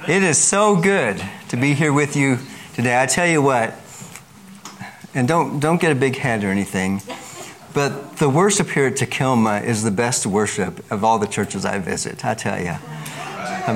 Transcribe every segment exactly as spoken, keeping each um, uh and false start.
It is so good to be here with you today. I tell you what, and don't don't get a big head or anything, but the worship here at Takilma is the best worship of all the churches I visit. I tell you. I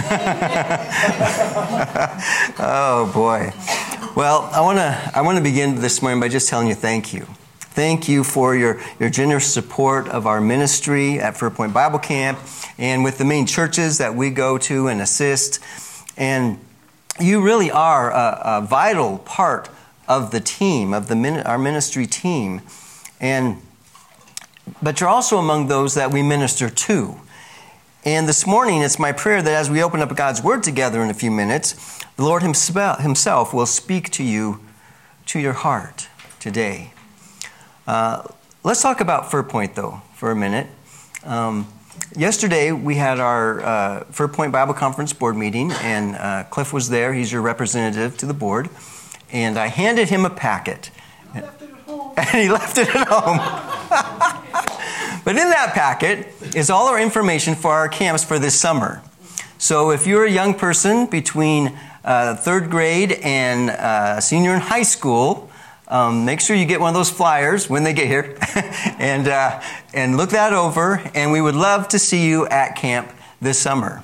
mean, oh boy. Well, I want to I want to begin this morning by just telling you thank you. Thank you for your, your generous support of our ministry at Fir Point Bible Camp and with the main churches that we go to and assist. And you really are a, a vital part of the team, of the our ministry team. And but you're also among those that we minister to. And this morning, it's my prayer that as we open up God's Word together in a few minutes, the Lord Himself will speak to you, to your heart today. Uh, let's talk about Fir Point, though, for a minute. Um, yesterday, we had our uh, Fir Point Bible Conference board meeting, and uh, Cliff was there. He's your representative to the board. And I handed him a packet. I left it at home. And he left it at home. But in that packet is all our information for our camps for this summer. So if you're a young person between uh, third grade and uh, senior in high school, Um, make sure you get one of those flyers when they get here and uh, and look that over, and we would love to see you at camp this summer.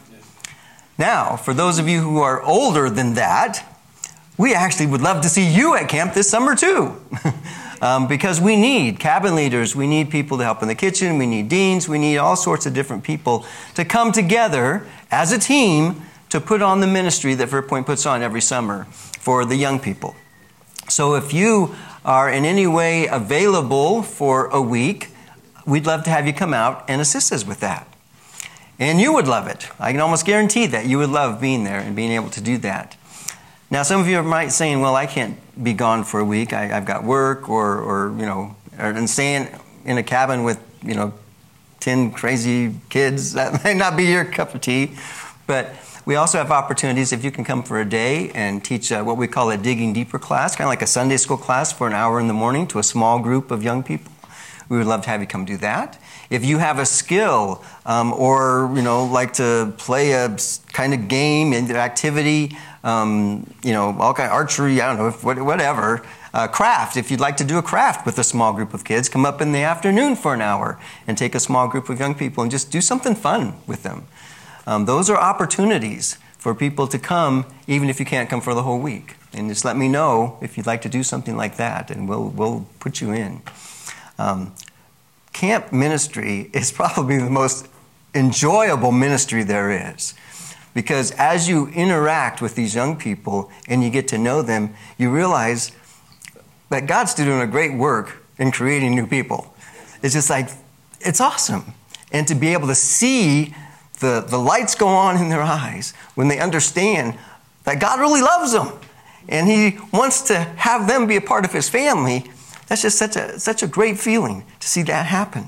Now, for those of you who are older than that, we actually would love to see you at camp this summer too. um, because we need cabin leaders, we need people to help in the kitchen, we need deans, we need all sorts of different people to come together as a team to put on the ministry that Fir Point puts on every summer for the young people. So if you are in any way available for a week, we'd love to have you come out and assist us with that. And you would love it. I can almost guarantee that you would love being there and being able to do that. Now, some of you might be saying, well, I can't be gone for a week. I, I've got work or, or, you know, or, and staying in a cabin with, you know, ten crazy kids. That may not be your cup of tea. But we also have opportunities if you can come for a day and teach uh, what we call a Digging Deeper class, kind of like a Sunday school class for an hour in the morning to a small group of young people. We would love to have you come do that. If you have a skill um, or, you know, like to play a kind of game, activity, um, you know, all kind of archery, I don't know, whatever, uh, craft. If you'd like to do a craft with a small group of kids, come up in the afternoon for an hour and take a small group of young people and just do something fun with them. Um, those are opportunities for people to come, even if you can't come for the whole week. And just let me know if you'd like to do something like that, and we'll we'll put you in. Um, camp ministry is probably the most enjoyable ministry there is, because as you interact with these young people and you get to know them, you realize that God's doing a great work in creating new people. It's just like, it's awesome. And to be able to see The, the lights go on in their eyes when they understand that God really loves them and He wants to have them be a part of His family. That's just such a, such a great feeling to see that happen.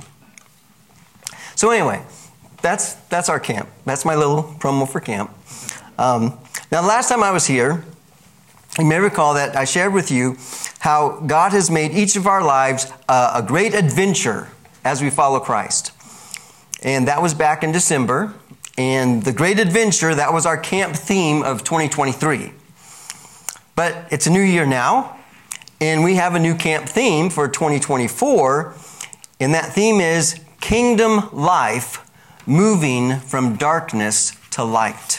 So anyway, that's, that's our camp. That's my little promo for camp. Um, now, the last time I was here, you may recall that I shared with you how God has made each of our lives uh, a great adventure as we follow Christ. And that was back in December. And the great adventure, that was our camp theme of twenty twenty-tee. But it's a new year now, and we have a new camp theme for twenty twenty-four. And that theme is Kingdom Life, Moving from Darkness to Light.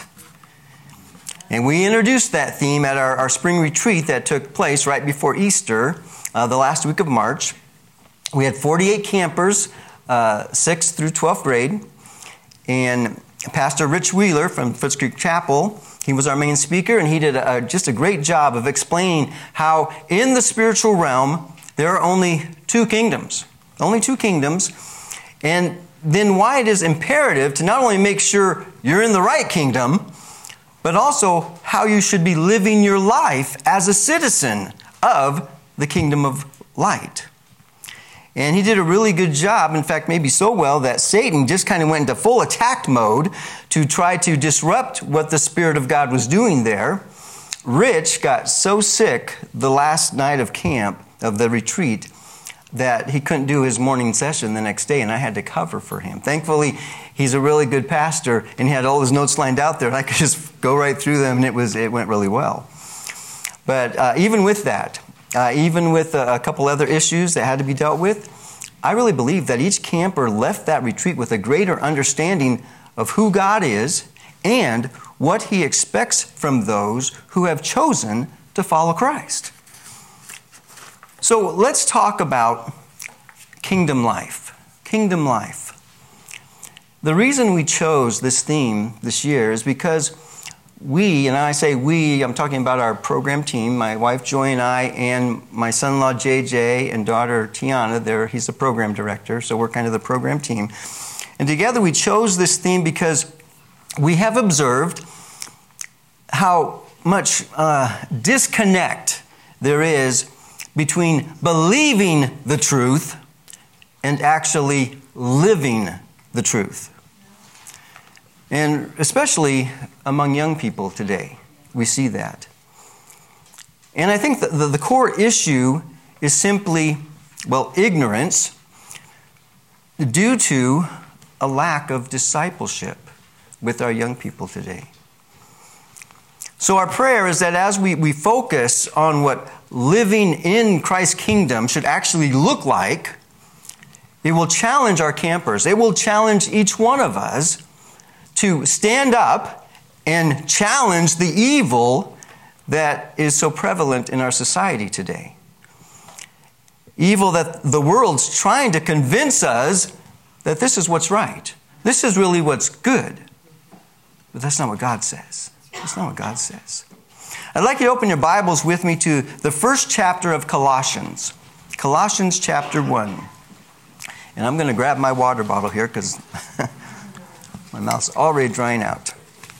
And we introduced that theme at our, our spring retreat that took place right before Easter, uh, the last week of March. We had forty-eight campers, Uh, sixth through twelfth grade, and Pastor Rich Wheeler from Foots Creek Chapel, he was our main speaker, and he did a, just a great job of explaining how in the spiritual realm there are only two kingdoms, only two kingdoms, and then why it is imperative to not only make sure you're in the right kingdom, but also how you should be living your life as a citizen of the kingdom of light. And he did a really good job, in fact, maybe so well that Satan just kind of went into full attack mode to try to disrupt what the Spirit of God was doing there. Rich got so sick the last night of camp, of the retreat, that he couldn't do his morning session the next day, and I had to cover for him. Thankfully, he's a really good pastor, and he had all his notes lined out there, and I could just go right through them, and it was it went really well. But uh, even with that, uh, even with a, a couple other issues that had to be dealt with, I really believe that each camper left that retreat with a greater understanding of who God is and what he expects from those who have chosen to follow Christ. So let's talk about kingdom life. Kingdom life. The reason we chose this theme this year is because we, and I say we, I'm talking about our program team, my wife Joy and I, and my son-in-law J J and daughter Tiana. There, he's the program director, so we're kind of the program team. And together we chose this theme because we have observed how much uh, disconnect there is between believing the truth and actually living the truth. And especially among young people today, we see that. And I think that the, the core issue is simply, well, ignorance due to a lack of discipleship with our young people today. So our prayer is that as we, we focus on what living in Christ's kingdom should actually look like, it will challenge our campers. It will challenge each one of us to stand up and challenge the evil that is so prevalent in our society today. Evil that the world's trying to convince us that this is what's right. This is really what's good. But that's not what God says. That's not what God says. I'd like you to open your Bibles with me to the first chapter of Colossians. Colossians chapter one. And I'm going to grab my water bottle here because my mouth's already drying out.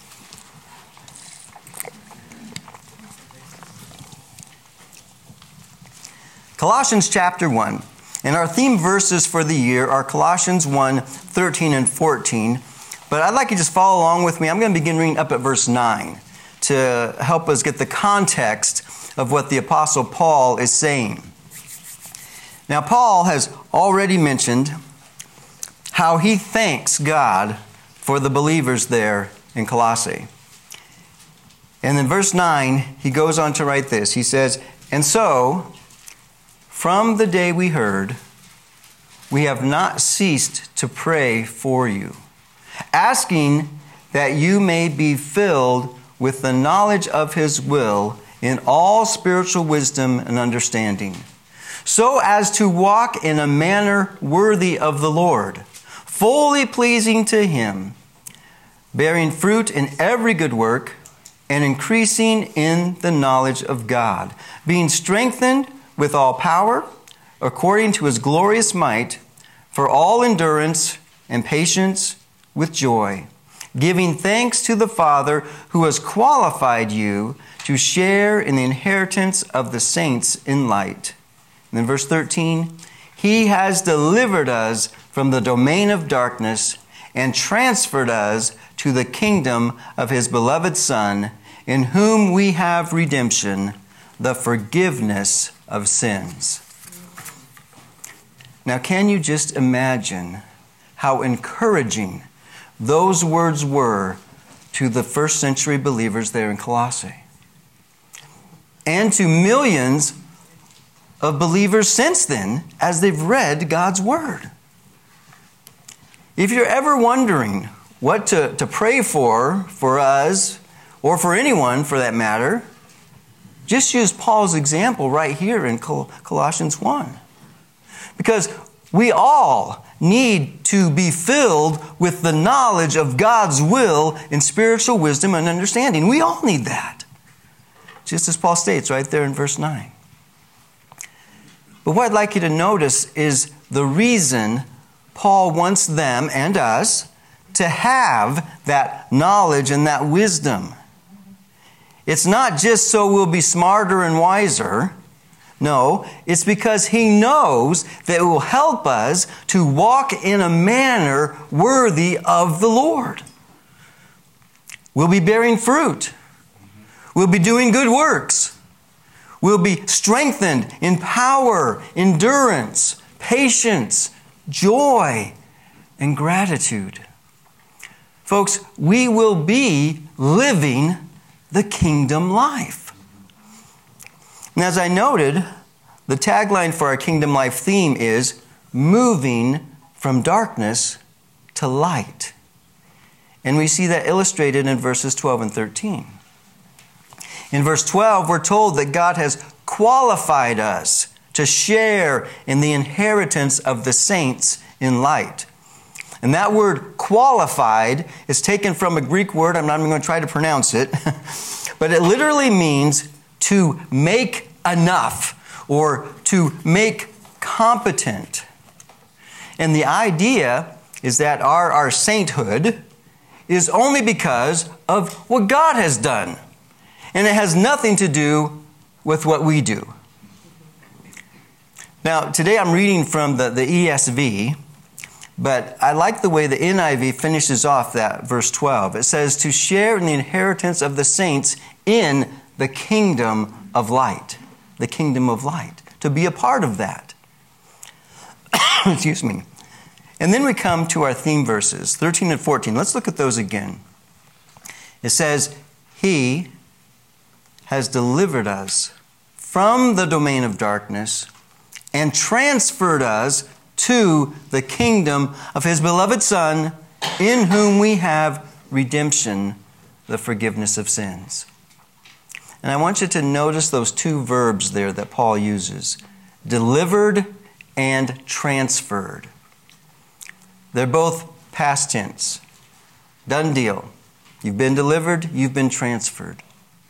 Colossians chapter one. And our theme verses for the year are Colossians one, thirteen and fourteen. But I'd like you to just follow along with me. I'm going to begin reading up at verse nine to help us get the context of what the Apostle Paul is saying. Now, Paul has already mentioned how he thanks God for the believers there in Colossae. And in verse nine, he goes on to write this. He says, "And so, from the day we heard, we have not ceased to pray for you, asking that you may be filled with the knowledge of His will in all spiritual wisdom and understanding, so as to walk in a manner worthy of the Lord, fully pleasing to Him, bearing fruit in every good work, and increasing in the knowledge of God, being strengthened with all power, according to His glorious might, for all endurance and patience with joy, giving thanks to the Father who has qualified you to share in the inheritance of the saints in light." And then verse thirteen, "He has delivered us from the domain of darkness and transferred us to the kingdom of His beloved Son, in whom we have redemption, the forgiveness of sins." Now, can you just imagine how encouraging those words were to the first century believers there in Colossae, and to millions of believers since then as they've read God's Word? If you're ever wondering what to, to pray for, for us, or for anyone for that matter, just use Paul's example right here in Col- Colossians one. Because we all need to be filled with the knowledge of God's will in spiritual wisdom and understanding. We all need that. Just as Paul states right there in verse nine. But what I'd like you to notice is the reason Paul wants them and us to have that knowledge and that wisdom. It's not just so we'll be smarter and wiser. No, it's because he knows that it will help us to walk in a manner worthy of the Lord. We'll be bearing fruit. We'll be doing good works. We'll be strengthened in power, endurance, patience, joy, and gratitude. Folks, we will be living the kingdom life. And as I noted, the tagline for our kingdom life theme is moving from darkness to light. And we see that illustrated in verses twelve and thirteen. In verse twelve, we're told that God has qualified us to share in the inheritance of the saints in light. And that word qualified is taken from a Greek word, I'm not even going to try to pronounce it, but it literally means to make enough or to make competent. And the idea is that our, our sainthood is only because of what God has done. And it has nothing to do with what we do. Now, today I'm reading from the, the E S V, but I like the way the N I V finishes off that verse twelve. It says, to share in the inheritance of the saints in the kingdom of light. The kingdom of light. To be a part of that. Excuse me. And then we come to our theme verses, thirteen and fourteen. Let's look at those again. It says, He has delivered us from the domain of darkness and transferred us to the kingdom of His beloved Son, in whom we have redemption, the forgiveness of sins. And I want you to notice those two verbs there that Paul uses, delivered and transferred. They're both past tense. Done deal. You've been delivered, you've been transferred.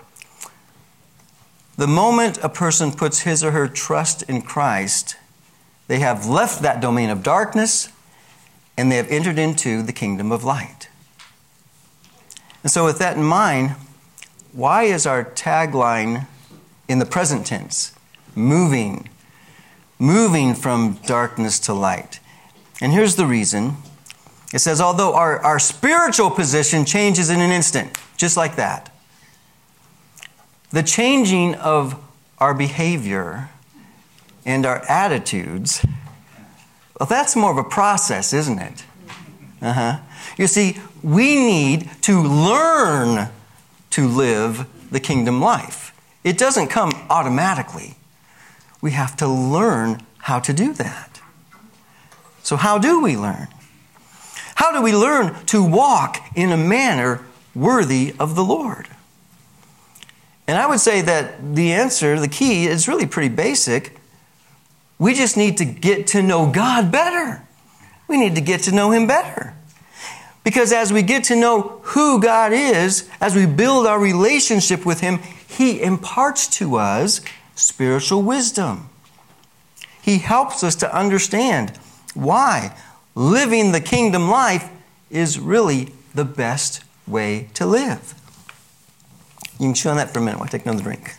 The moment a person puts his or her trust in Christ, they have left that domain of darkness and they have entered into the kingdom of light. And so with that in mind, why is our tagline in the present tense? Moving. Moving from darkness to light. And here's the reason. It says, although our, our spiritual position changes in an instant, just like that, the changing of our behavior and our attitudes, well, that's more of a process, isn't it? Uh-huh. You see, we need to learn to live the kingdom life. It doesn't come automatically. We have to learn how to do that. So how do we learn? How do we learn to walk in a manner worthy of the Lord? And I would say that the answer, the key, is really pretty basic. We just need to get to know God better. We need to get to know Him better. Because as we get to know who God is, as we build our relationship with Him, He imparts to us spiritual wisdom. He helps us to understand why living the kingdom life is really the best way to live. You can chew on that for a minute while I take another drink.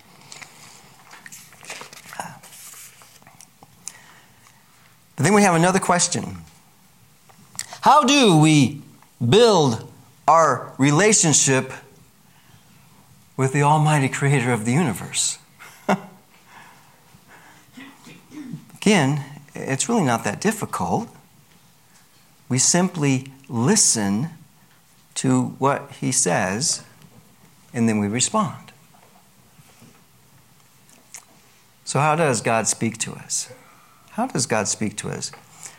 But then we have another question. How do we build our relationship with the Almighty Creator of the universe? Again, it's really not that difficult. We simply listen to what He says, and then we respond. So how does God speak to us? How does God speak to us?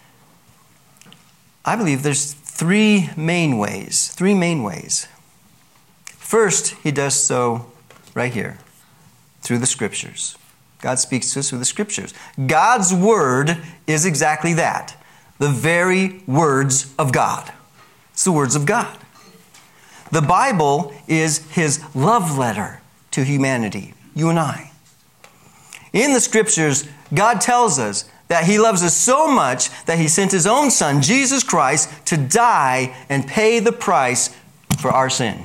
I believe there's three main ways. Three main ways. First, He does so right here, through the Scriptures. God speaks to us through the Scriptures. God's Word is exactly that. The very words of God. It's the words of God. The Bible is His love letter to humanity, you and I. In the Scriptures, God tells us that He loves us so much that He sent His own Son, Jesus Christ, to die and pay the price for our sin.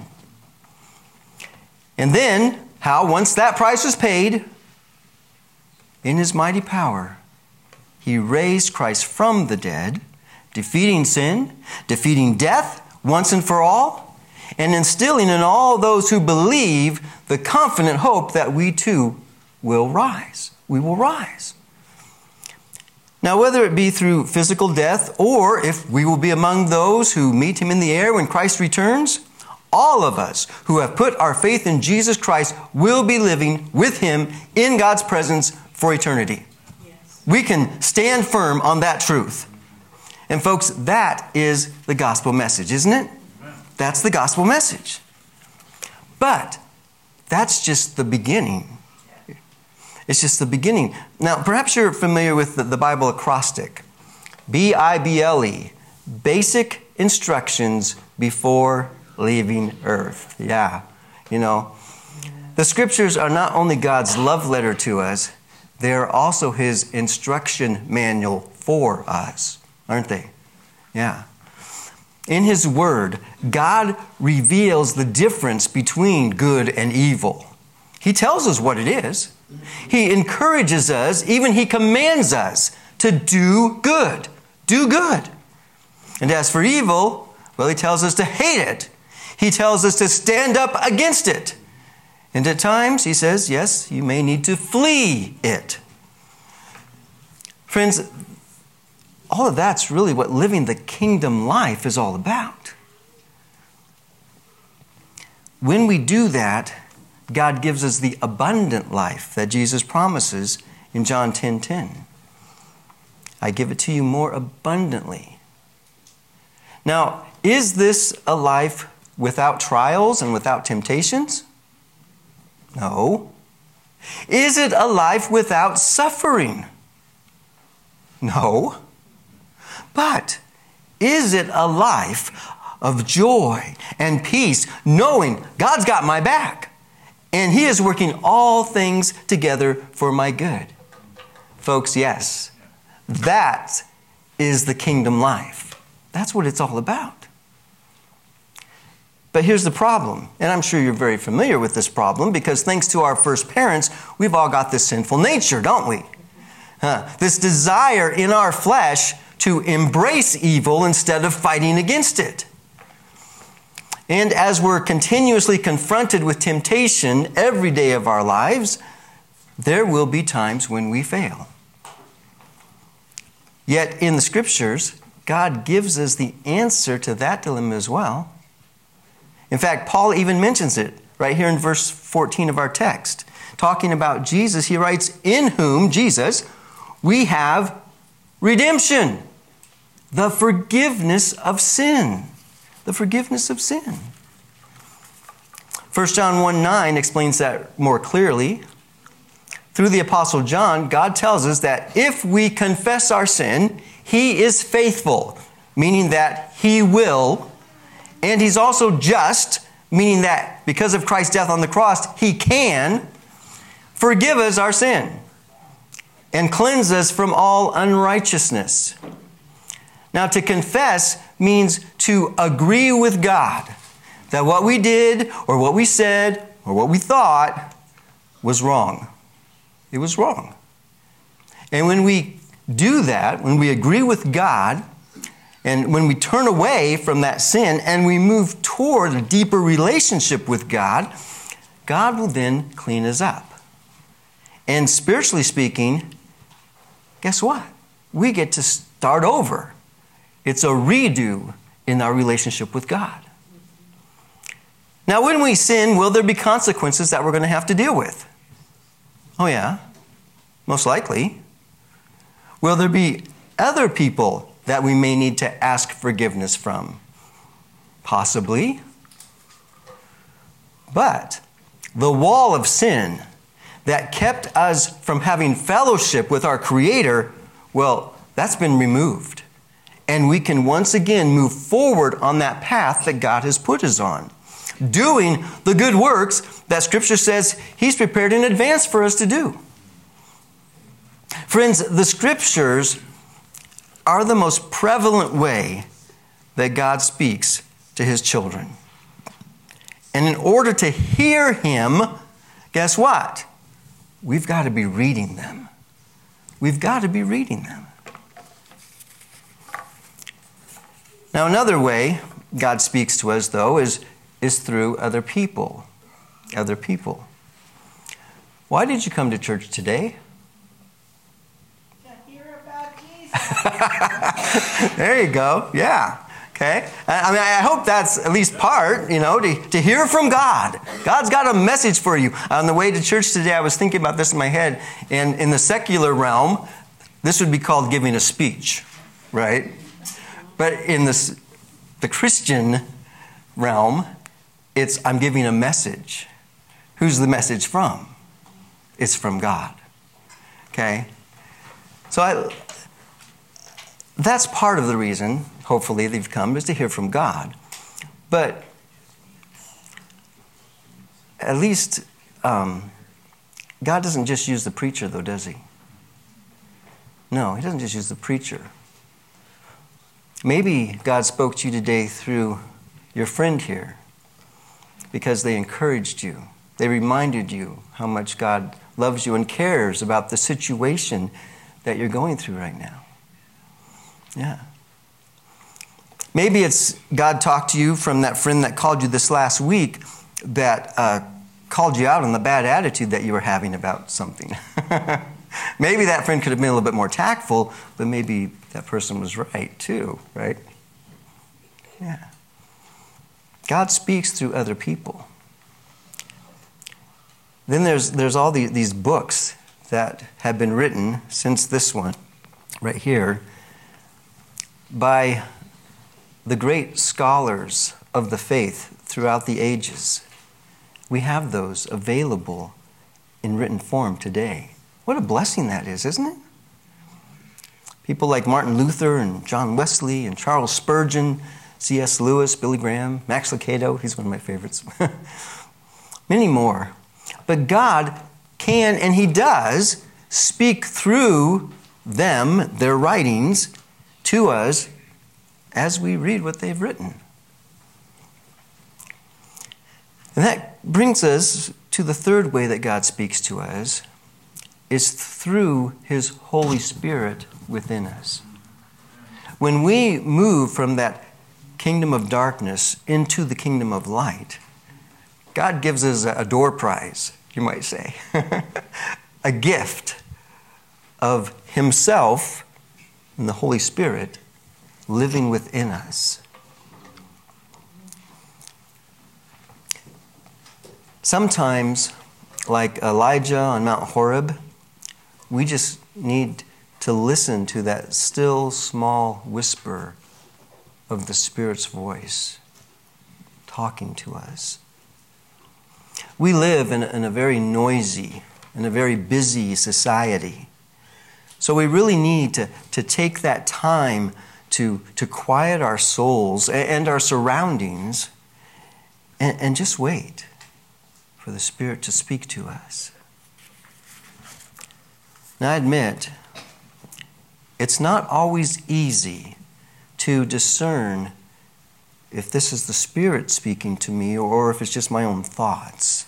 And then, how once that price was paid, in His mighty power, He raised Christ from the dead, defeating sin, defeating death once and for all, and instilling in all those who believe the confident hope that we too will rise. We will rise. Now, whether it be through physical death or if we will be among those who meet him in the air when Christ returns, all of us who have put our faith in Jesus Christ will be living with him in God's presence for eternity. Yes. We can stand firm on that truth. And folks, that is the gospel message, isn't it? That's the gospel message. But that's just the beginning. It's just the beginning. Now, perhaps you're familiar with the, the Bible acrostic. B I B L E. Basic instructions before leaving earth. Yeah. You know, the scriptures are not only God's love letter to us, they are also his instruction manual for us, aren't they? Yeah. In his word, God reveals the difference between good and evil. He tells us what it is. He encourages us, even he commands us to do good. Do good. And as for evil, well, he tells us to hate it. He tells us to stand up against it. And at times, he says, yes, you may need to flee it. Friends, all of that's really what living the kingdom life is all about. When we do that, God gives us the abundant life that Jesus promises in John ten ten. I give it to you more abundantly. Now, is this a life without trials and without temptations? No. Is it a life without suffering? No. But is it a life of joy and peace, knowing God's got my back and he is working all things together for my good? Folks, yes, that is the kingdom life. That's what it's all about. But here's the problem, and I'm sure you're very familiar with this problem because thanks to our first parents, we've all got this sinful nature, don't we? Huh. This desire in our flesh to embrace evil instead of fighting against it. And as we're continuously confronted with temptation every day of our lives, there will be times when we fail. Yet in the scriptures, God gives us the answer to that dilemma as well. In fact, Paul even mentions it right here in verse fourteen of our text. Talking about Jesus, he writes, in whom, Jesus, we have redemption, the forgiveness of sin. The forgiveness of sin. First John one nine explains that more clearly. Through the Apostle John, God tells us that if we confess our sin, he is faithful, meaning that he will. And he's also just, meaning that because of Christ's death on the cross, he can forgive us our sin and cleanse us from all unrighteousness. Now, to confess means to agree with God that what we did or what we said or what we thought was wrong. It was wrong. And when we do that, when we agree with God, and when we turn away from that sin and we move toward a deeper relationship with God, God will then clean us up. And spiritually speaking, guess what? We get to start over. It's a redo in our relationship with God. Now, when we sin, will there be consequences that we're going to have to deal with? Oh, yeah. Most likely. Will there be other people that we may need to ask forgiveness from? Possibly. But the wall of sin that kept us from having fellowship with our Creator, well, that's been removed. And we can once again move forward on that path that God has put us on, doing the good works that Scripture says He's prepared in advance for us to do. Friends, the Scriptures are the most prevalent way that God speaks to His children. And in order to hear Him, guess what? We've got to be reading them. We've got to be reading them. Now, another way God speaks to us, though, is, is through other people. Other people. Why did you come to church today? To hear about Jesus. There you go. Yeah. Okay. I mean, I hope that's at least part, you know, to, to hear from God. God's got a message for you. On the way to church today, I was thinking about this in my head. And in the secular realm, this would be called giving a speech, right? But in this, the Christian realm, it's I'm giving a message. Who's the message from? It's from God. Okay? So I, that's part of the reason, hopefully, they've come, is to hear from God. But at least um, God doesn't just use the preacher, though, does he? No, he doesn't just use the preacher. Maybe God spoke to you today through your friend here because they encouraged you. They reminded you how much God loves you and cares about the situation that you're going through right now. Yeah. Maybe it's God talked to you from that friend that called you this last week that uh, called you out on the bad attitude that you were having about something. Maybe that friend could have been a little bit more tactful, but maybe that person was right too, right? Yeah. God speaks through other people. Then there's there's all the, these books that have been written since this one right here by the great scholars of the faith throughout the ages. We have those available in written form today. What a blessing that is, isn't it? People like Martin Luther and John Wesley and Charles Spurgeon, C S Lewis, Billy Graham, Max Lucado, he's one of my favorites. Many more. But God can, and he does, speak through them, their writings, to us as we read what they've written. And that brings us to the third way that God speaks to us, is through his Holy Spirit within us. When we move from that kingdom of darkness into the kingdom of light, God gives us a door prize, you might say, a gift of himself and the Holy Spirit living within us. Sometimes, like Elijah on Mount Horeb, we just need to listen to that still, small whisper of the Spirit's voice talking to us. We live in a, in a very noisy, in a very busy society. So we really need to, to take that time to, to quiet our souls and, and our surroundings and, and just wait for the Spirit to speak to us. Now, I admit, it's not always easy to discern if this is the Spirit speaking to me or if it's just my own thoughts.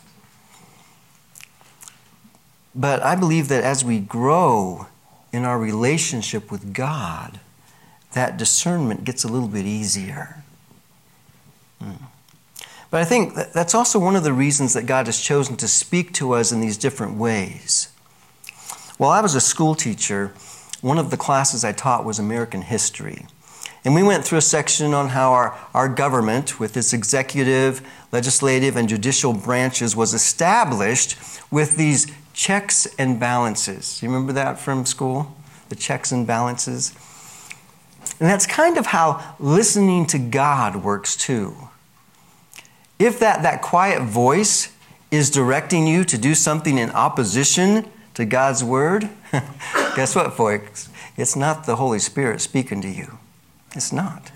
But I believe that as we grow in our relationship with God, that discernment gets a little bit easier. Hmm. But I think that that's also one of the reasons that God has chosen to speak to us in these different ways. While I was a school teacher, one of the classes I taught was American history. And we went through a section on how our, our government, with its executive, legislative, and judicial branches, was established with these checks and balances. You remember that from school? The checks and balances? And that's kind of how listening to God works too. If that, that quiet voice is directing you to do something in opposition to God's word, guess what, folks? It's not the Holy Spirit speaking to you. It's not.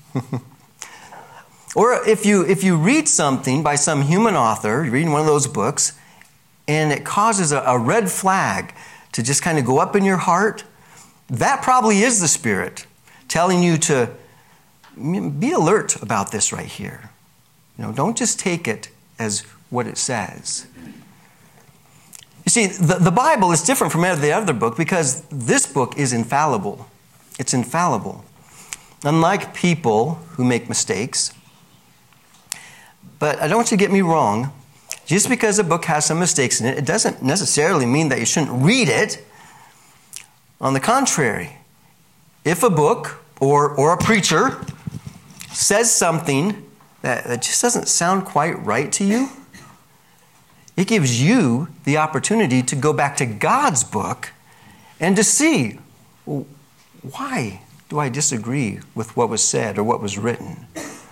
Or if you if you read something by some human author, you're reading one of those books, and it causes a, a red flag to just kind of go up in your heart, that probably is the Spirit telling you to be alert about this right here. You know, don't just take it as what it says. You see, the, the Bible is different from every other book because this book is infallible. It's infallible. Unlike people who make mistakes. But I don't want you to get me wrong. Just because a book has some mistakes in it, it doesn't necessarily mean that you shouldn't read it. On the contrary, if a book or, or a preacher says something that, that just doesn't sound quite right to you, it gives you the opportunity to go back to God's book and to see, well, why do I disagree with what was said or what was written?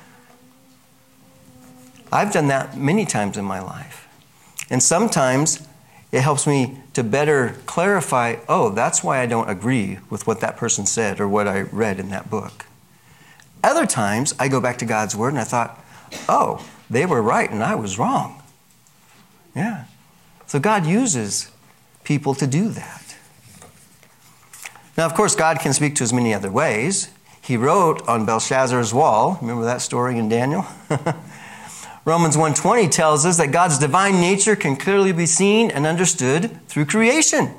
I've done that many times in my life. And sometimes it helps me to better clarify, oh, that's why I don't agree with what that person said or what I read in that book. Other times I go back to God's Word and I thought, oh, they were right and I was wrong. Yeah. So God uses people to do that. Now, of course, God can speak to us many other ways. He wrote on Belshazzar's wall. Remember that story in Daniel? Romans one twenty tells us that God's divine nature can clearly be seen and understood through creation.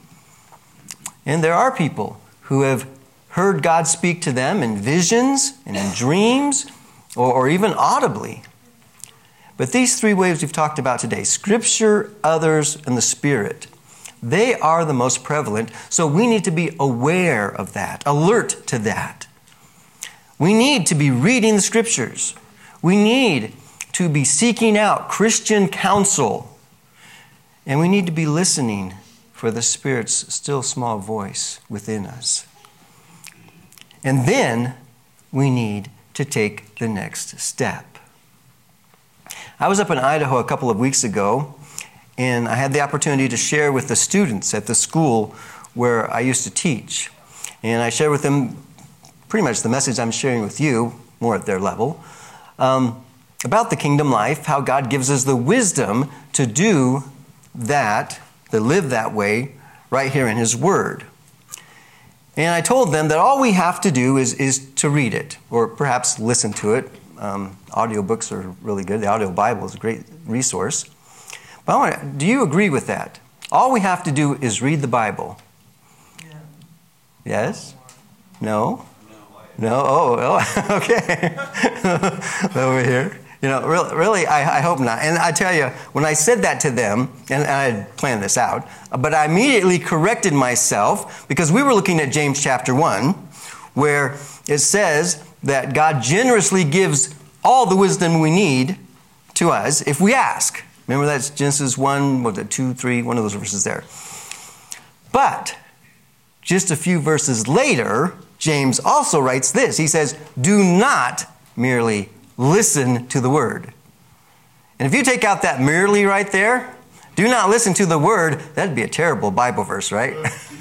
And there are people who have heard God speak to them in visions and in dreams or, or even audibly. But these three ways we've talked about today, Scripture, others, and the Spirit, they are the most prevalent, so we need to be aware of that, alert to that. We need to be reading the Scriptures. We need to be seeking out Christian counsel. And we need to be listening for the Spirit's still small voice within us. And then we need to take the next step. I was up in Idaho a couple of weeks ago, and I had the opportunity to share with the students at the school where I used to teach. And I shared with them pretty much the message I'm sharing with you, more at their level, um, about the kingdom life, how God gives us the wisdom to do that, to live that way, right here in His Word. And I told them that all we have to do is, is to read it, or perhaps listen to it. Um, audiobooks are really good. The Audio Bible is a great resource. But I want to, do you agree with that? All we have to do is read the Bible. Yeah. Yes? No? No? Oh, oh okay. Over here. You know, really, really I, I hope not. And I tell you, when I said that to them, and I had planned this out, but I immediately corrected myself because we were looking at James chapter one, where it says that God generously gives all the wisdom we need to us if we ask. Remember that's Genesis one, what was it, two, three, one of those verses there. But just a few verses later, James also writes this. He says, do not merely listen to the word. And if you take out that merely right there, do not listen to the word, that'd be a terrible Bible verse, right?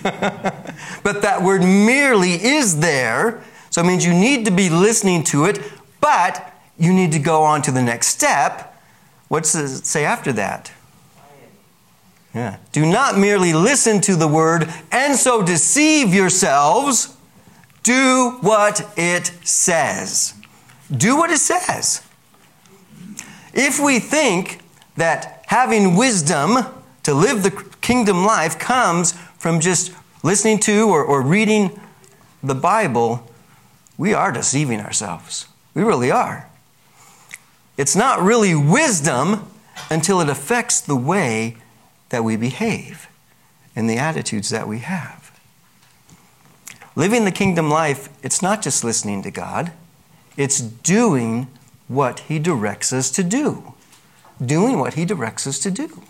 But that word merely is there, so it means you need to be listening to it, but you need to go on to the next step. What's it say after that? Yeah. Do not merely listen to the word and so deceive yourselves. Do what it says. Do what it says. If we think that having wisdom to live the kingdom life comes from just listening to or, or reading the Bible, we are deceiving ourselves. We really are. It's not really wisdom until it affects the way that we behave and the attitudes that we have. Living the kingdom life, it's not just listening to God. It's doing what He directs us to do. Doing what He directs us to do.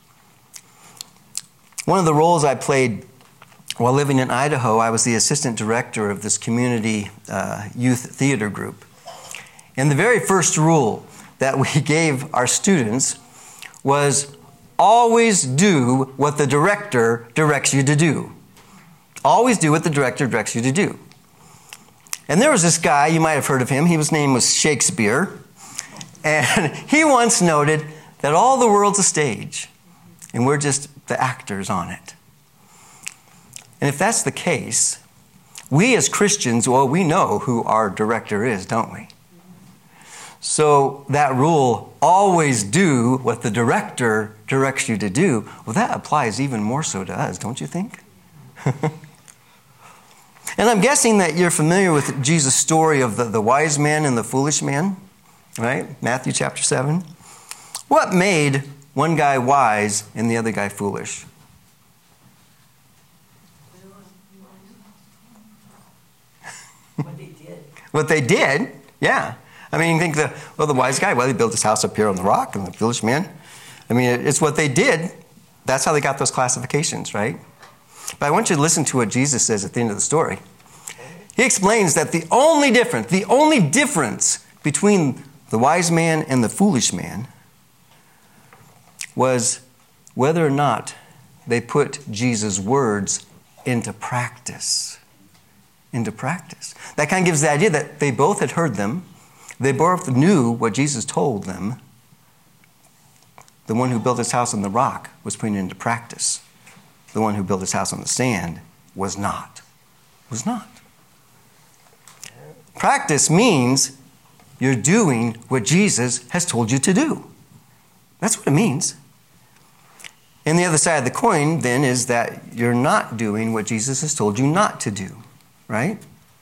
One of the roles I played while living in Idaho, I was the assistant director of this community uh, youth theater group. And the very first rule that we gave our students was always do what the director directs you to do. Always do what the director directs you to do. And there was this guy, you might have heard of him, his name was Shakespeare, and he once noted that all the world's a stage, and we're just the actors on it. And if that's the case, we as Christians, well, we know who our director is, don't we? So that rule, always do what the director directs you to do, well, that applies even more so to us, don't you think? And I'm guessing that you're familiar with Jesus' story of the, the wise man and the foolish man, right? Matthew chapter seven. What made one guy wise and the other guy foolish? What they did. What they did, yeah. I mean, you think the, well, the wise guy, well, he built his house up here on the rock, and the foolish man, I mean, it's what they did. That's how they got those classifications, right? But I want you to listen to what Jesus says at the end of the story. He explains that the only difference, the only difference between the wise man and the foolish man was whether or not they put Jesus' words into practice. Into practice. That kind of gives the idea that they both had heard them. They both knew what Jesus told them. The one who built his house on the rock was putting it into practice. The one who built his house on the sand was not. Was not. Practice means you're doing what Jesus has told you to do. That's what it means. And the other side of the coin, then, is that you're not doing what Jesus has told you not to do, right?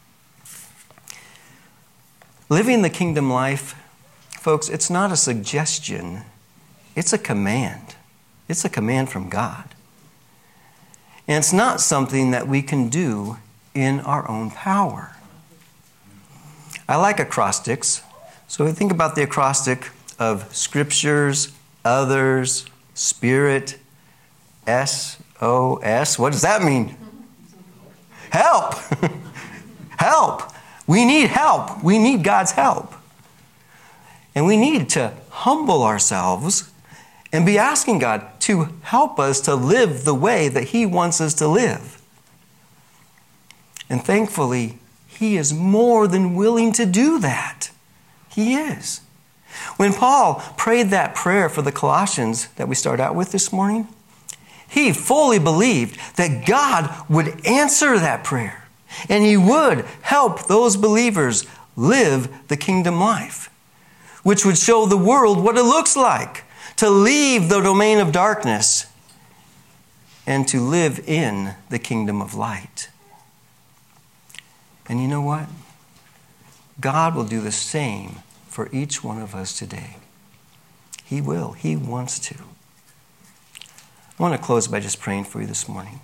Living the kingdom life, folks, it's not a suggestion. It's a command. It's a command from God. And it's not something that we can do in our own power. I like acrostics. So we think about the acrostic of scriptures, others, spirit, S O S. What does that mean? Help. Help. We need help. We need God's help. And we need to humble ourselves and be asking God to help us to live the way that He wants us to live. And thankfully, He is more than willing to do that. He is. When Paul prayed that prayer for the Colossians that we start out with this morning, he fully believed that God would answer that prayer and He would help those believers live the kingdom life, which would show the world what it looks like to leave the domain of darkness and to live in the kingdom of light. And you know what? God will do the same for each one of us today. He will. He wants to. I want to close by just praying for you this morning.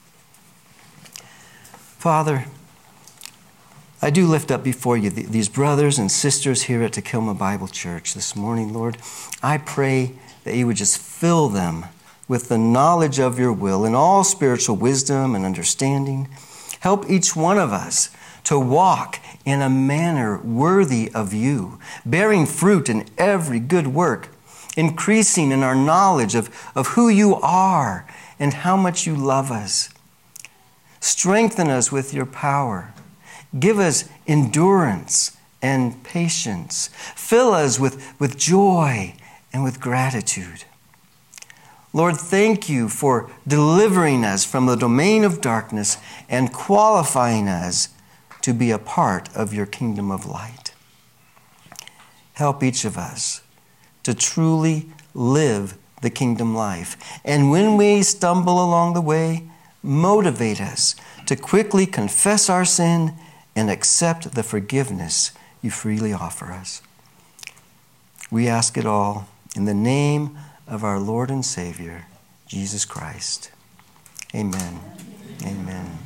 Father, I do lift up before you these brothers and sisters here at Takilma Bible Church this morning, Lord. I pray that you would just fill them with the knowledge of your will and all spiritual wisdom and understanding. Help each one of us to walk in a manner worthy of you, bearing fruit in every good work, increasing in our knowledge of, of who you are and how much you love us. Strengthen us with your power. Give us endurance and patience. Fill us with, with joy and with gratitude. Lord, thank you for delivering us from the domain of darkness and qualifying us to be a part of your kingdom of light. Help each of us to truly live the kingdom life. And when we stumble along the way, motivate us to quickly confess our sin and accept the forgiveness you freely offer us. We ask it all in the name of our Lord and Savior, Jesus Christ. Amen. Amen.